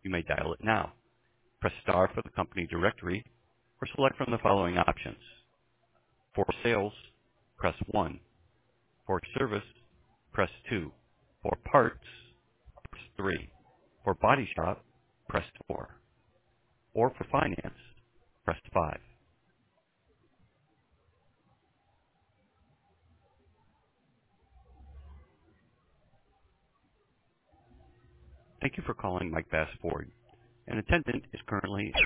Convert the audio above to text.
you may dial it now. Press star for the company directory or select from the following options. For sales, press 1. For service, press 2. For parts, press 3. For body shop, press 4. Or for finance, press 5. Thank you for calling Mike Bass Ford. An attendant is currently